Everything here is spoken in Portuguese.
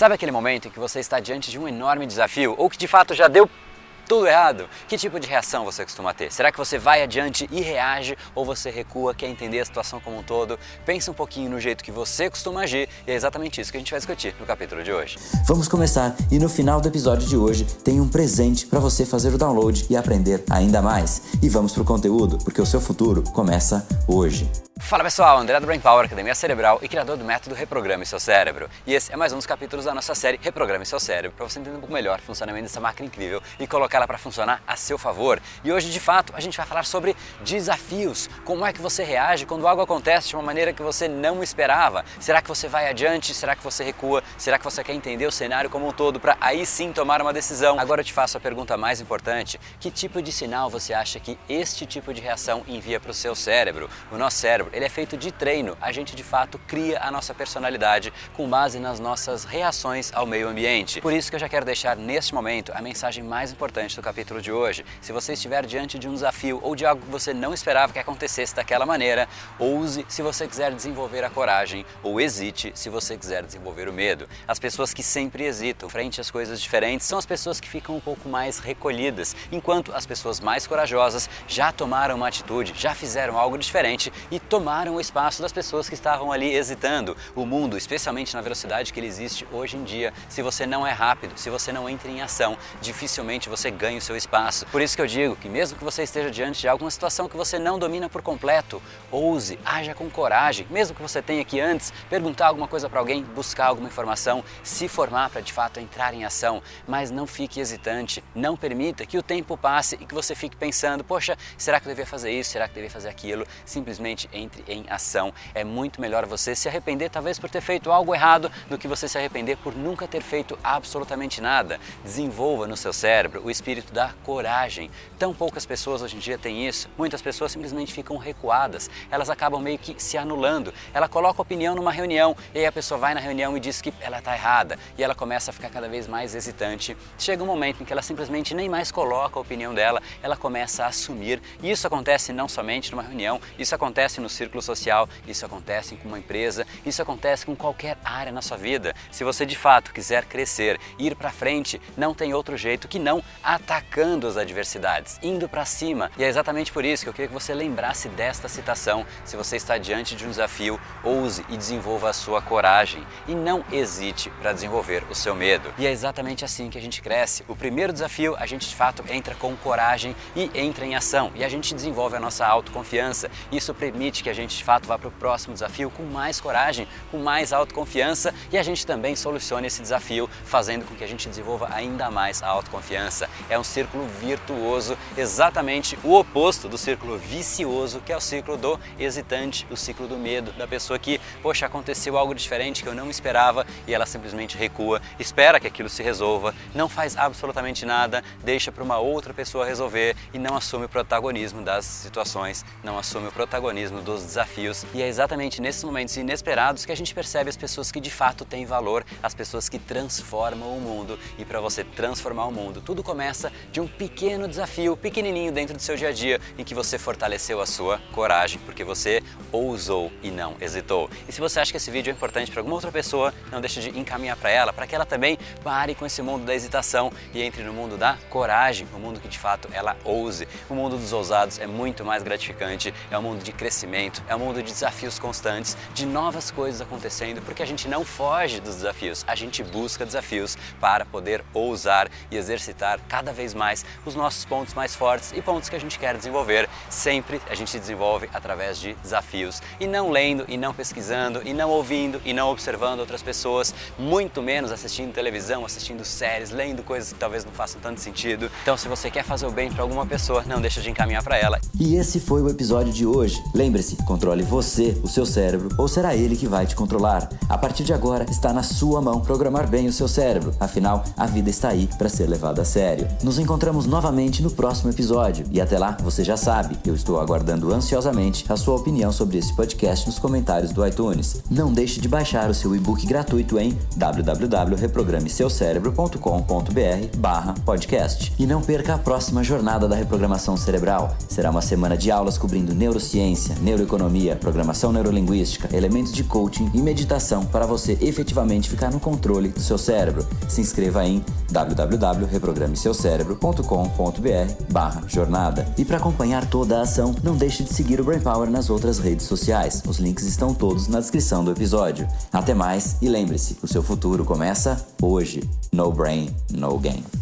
Sabe aquele momento em que você está diante de um enorme desafio ou que de fato já deu tudo errado? Que tipo de reação você costuma ter? Será que você vai adiante e reage ou você recua, quer entender a situação como um todo? Pensa um pouquinho no jeito que você costuma agir e é exatamente isso que a gente vai discutir no capítulo de hoje. Vamos começar e no final do episódio de hoje tem um presente para você fazer o download e aprender ainda mais. E vamos pro conteúdo, porque o seu futuro começa hoje. Fala pessoal, André do Brain Power, Academia Cerebral e criador do método Reprograme Seu Cérebro. E esse é mais um dos capítulos da nossa série Reprograme Seu Cérebro, para você entender um pouco melhor o funcionamento dessa máquina incrível e colocá-la para funcionar a seu favor. E hoje, de fato, a gente vai falar sobre desafios. Como é que você reage quando algo acontece de uma maneira que você não esperava? Será que você vai adiante? Será que você recua? Será que você quer entender o cenário como um todo para aí sim tomar uma decisão? Agora eu te faço a pergunta mais importante. Que tipo de sinal você acha que este tipo de reação envia para o seu cérebro? O nosso cérebro, ele é feito de treino. A gente de fato cria a nossa personalidade com base nas nossas reações ao meio ambiente. Por isso que eu já quero deixar neste momento a mensagem mais importante do capítulo de hoje. Se você estiver diante de um desafio ou de algo que você não esperava que acontecesse daquela maneira, ouse se você quiser desenvolver a coragem ou hesite se você quiser desenvolver o medo. As pessoas que sempre hesitam frente às coisas diferentes são as pessoas que ficam um pouco mais recolhidas, enquanto as pessoas mais corajosas já tomaram uma atitude, já fizeram algo diferente e tomaram o espaço das pessoas que estavam ali hesitando. O mundo, especialmente na velocidade que ele existe hoje em dia, se você não é rápido, se você não entra em ação, dificilmente você ganha o seu espaço. Por isso que eu digo que mesmo que você esteja diante de alguma situação que você não domina por completo, ouse, haja com coragem, mesmo que você tenha que antes perguntar alguma coisa para alguém, buscar alguma informação, se formar para de fato entrar em ação, mas não fique hesitante, não permita que o tempo passe e que você fique pensando, poxa, será que eu devia fazer isso, será que eu devia fazer aquilo? Simplesmente entre em ação. É muito melhor você se arrepender talvez por ter feito algo errado do que você se arrepender por nunca ter feito absolutamente nada. Desenvolva no seu cérebro o espírito da coragem. Tão poucas pessoas hoje em dia têm isso. Muitas pessoas simplesmente ficam recuadas. Elas acabam meio que se anulando. Ela coloca opinião numa reunião e aí a pessoa vai na reunião e diz que ela está errada. E ela começa a ficar cada vez mais hesitante. Chega um momento em que ela simplesmente nem mais coloca a opinião dela, ela começa a assumir. E isso acontece não somente numa reunião, isso acontece no círculo social, isso acontece com uma empresa, isso acontece com qualquer área na sua vida. Se você de fato quiser crescer, ir para frente, não tem outro jeito que não atacando as adversidades, indo para cima. E é exatamente por isso que eu queria que você lembrasse desta citação. Se você está diante de um desafio, ouse e desenvolva a sua coragem e não hesite para desenvolver o seu medo. E é exatamente assim que a gente cresce. O primeiro desafio, a gente de fato entra com coragem e entra em ação e a gente desenvolve a nossa autoconfiança. Isso permite que a gente de fato vá para o próximo desafio com mais coragem, com mais autoconfiança e a gente também solucione esse desafio fazendo com que a gente desenvolva ainda mais a autoconfiança. É um círculo virtuoso, exatamente o oposto do círculo vicioso, que é o ciclo do hesitante, o ciclo do medo, da pessoa que, poxa, aconteceu algo diferente que eu não esperava e ela simplesmente recua, espera que aquilo se resolva, não faz absolutamente nada, deixa para uma outra pessoa resolver e não assume o protagonismo das situações, não assume o protagonismo dos desafios. E é exatamente nesses momentos inesperados que a gente percebe as pessoas que de fato têm valor, as pessoas que transformam o mundo. E para você transformar o mundo, tudo começa de um pequeno desafio, pequenininho dentro do seu dia a dia, em que você fortaleceu a sua coragem, porque você ousou e não hesitou. E se você acha que esse vídeo é importante para alguma outra pessoa, não deixe de encaminhar para ela, para que ela também pare com esse mundo da hesitação e entre no mundo da coragem, o mundo que de fato ela ouse. O mundo dos ousados é muito mais gratificante, é um mundo de crescimento, é um mundo de desafios constantes, de novas coisas acontecendo, porque a gente não foge dos desafios, a gente busca desafios para poder ousar e exercitar cada vez mais os nossos pontos mais fortes e pontos que a gente quer desenvolver. Sempre a gente desenvolve através de desafios e não lendo e não pesquisando e não ouvindo e não observando outras pessoas, muito menos assistindo televisão, assistindo séries, lendo coisas que talvez não façam tanto sentido. Então se você quer fazer o bem para alguma pessoa, não deixa de encaminhar para ela. E esse foi o episódio de hoje. Lembre-se, controle você, o seu cérebro, ou será ele que vai te controlar? A partir de agora, está na sua mão programar bem o seu cérebro. Afinal, a vida está aí para ser levada a sério. Nos encontramos novamente no próximo episódio. E até lá, você já sabe, eu estou aguardando ansiosamente a sua opinião sobre esse podcast nos comentários do iTunes. Não deixe de baixar o seu e-book gratuito em www.reprogrameseucerebro.com.br/podcast. E não perca a próxima jornada da reprogramação cerebral. Será uma semana de aulas cobrindo neurociência, neuroeducação, neuroeconomia, programação neurolinguística, elementos de coaching e meditação para você efetivamente ficar no controle do seu cérebro. Se inscreva em www.reprogrameseucerebro.com.br/jornada. E para acompanhar toda a ação, não deixe de seguir o Brain Power nas outras redes sociais. Os links estão todos na descrição do episódio. Até mais e lembre-se, o seu futuro começa hoje. No brain, no game.